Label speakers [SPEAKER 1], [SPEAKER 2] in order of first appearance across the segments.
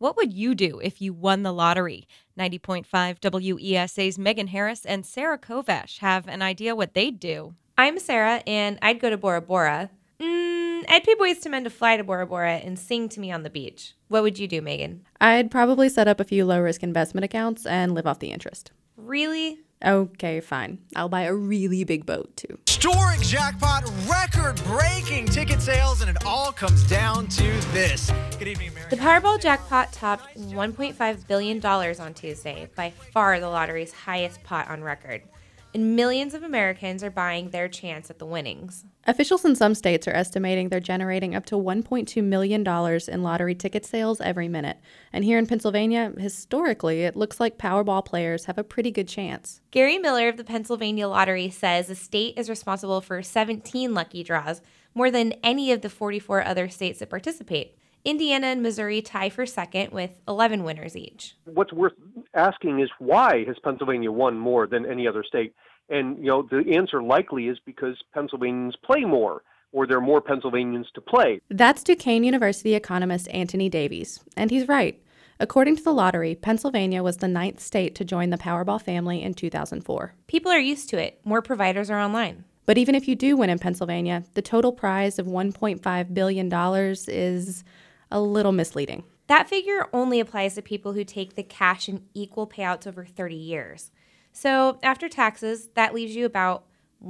[SPEAKER 1] What would you do if you won the lottery? 90.5 WESA's Megan Harris and Sarah Kovash have an idea what they'd do.
[SPEAKER 2] I'm Sarah, and I'd go to Bora Bora. I'd pay Boys to Men to fly to Bora Bora and sing to me on the beach. What would you do, Megan?
[SPEAKER 3] I'd probably set up a few low-risk investment accounts and live off the interest.
[SPEAKER 2] Really?
[SPEAKER 3] Okay, fine. I'll buy a really big boat, too.
[SPEAKER 4] Historic jackpot, record-breaking ticket sales, and it all comes down to this. Good evening, America.
[SPEAKER 2] The Powerball jackpot topped $1.5 billion on Tuesday, by far the lottery's highest pot on record. And millions of Americans are buying their chance at the winnings.
[SPEAKER 3] Officials in some states are estimating they're generating up to $1.2 million in lottery ticket sales every minute. And here in Pennsylvania, historically, it looks like Powerball players have a pretty good chance.
[SPEAKER 2] Gary Miller of the Pennsylvania Lottery says the state is responsible for 17 lucky draws, more than any of the 44 other states that participate. Indiana and Missouri tie for second with 11 winners each.
[SPEAKER 5] What's worth asking is why has Pennsylvania won more than any other state? And, the answer likely is because Pennsylvanians play more, or there are more Pennsylvanians to play.
[SPEAKER 3] That's Duquesne University economist Anthony Davies, and he's right. According to the lottery, Pennsylvania was the 9th state to join the Powerball family in 2004.
[SPEAKER 2] People are used to it. More providers are online.
[SPEAKER 3] But even if you do win in Pennsylvania, the total prize of $1.5 billion is a little misleading.
[SPEAKER 2] That figure only applies to people who take the cash in equal payouts over 30 years. So after taxes, that leaves you about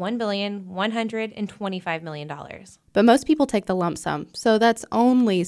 [SPEAKER 2] $1,125 million.
[SPEAKER 3] But most people take the lump sum, so that's only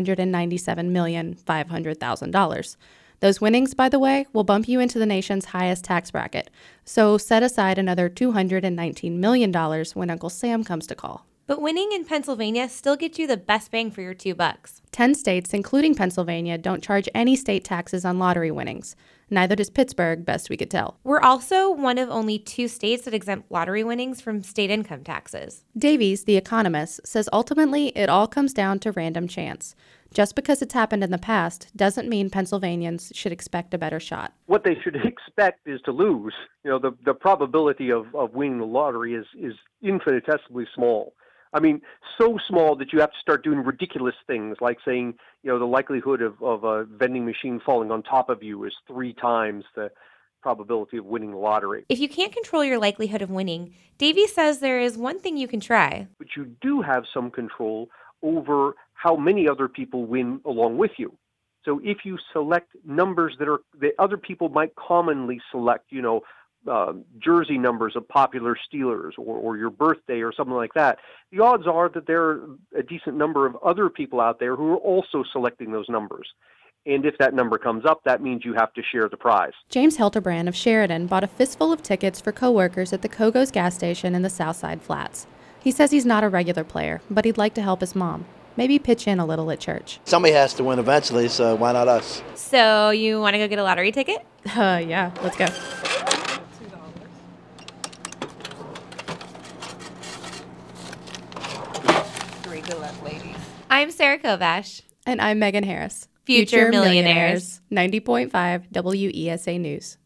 [SPEAKER 3] $697,500,000. Those winnings, by the way, will bump you into the nation's highest tax bracket. So set aside another $219 million when Uncle Sam comes to call.
[SPEAKER 2] But winning in Pennsylvania still gets you the best bang for your $2.
[SPEAKER 3] 10 states, including Pennsylvania, don't charge any state taxes on lottery winnings. Neither does Pittsburgh, best we could tell.
[SPEAKER 2] We're also one of only 2 states that exempt lottery winnings from state income taxes.
[SPEAKER 3] Davies, the economist, says ultimately it all comes down to random chance. Just because it's happened in the past doesn't mean Pennsylvanians should expect a better shot.
[SPEAKER 5] What they should expect is to lose. The probability of winning the lottery is infinitesimally small. I mean, so small that you have to start doing ridiculous things like saying, the likelihood of a vending machine falling on top of you is 3 times the probability of winning the lottery.
[SPEAKER 2] If you can't control your likelihood of winning, Davies says there is one thing you can try.
[SPEAKER 5] But you do have some control over how many other people win along with you. So if you select numbers that other people might commonly select, jersey numbers of popular Steelers or your birthday or something like that, the odds are that there are a decent number of other people out there who are also selecting those numbers. And if that number comes up, that means you have to share the prize.
[SPEAKER 3] James Hilterbrand of Sheridan bought a fistful of tickets for coworkers at the Kogo's gas station in the Southside Flats. He says he's not a regular player, but he'd like to help his mom. Maybe pitch in a little at church.
[SPEAKER 6] Somebody has to win eventually, so why not us?
[SPEAKER 2] So you want to go get a lottery ticket?
[SPEAKER 3] Yeah, let's go.
[SPEAKER 2] I'm Sarah Kovash.
[SPEAKER 3] And I'm Megan Harris.
[SPEAKER 2] Future Millionaires.
[SPEAKER 3] 90.5 WESA News.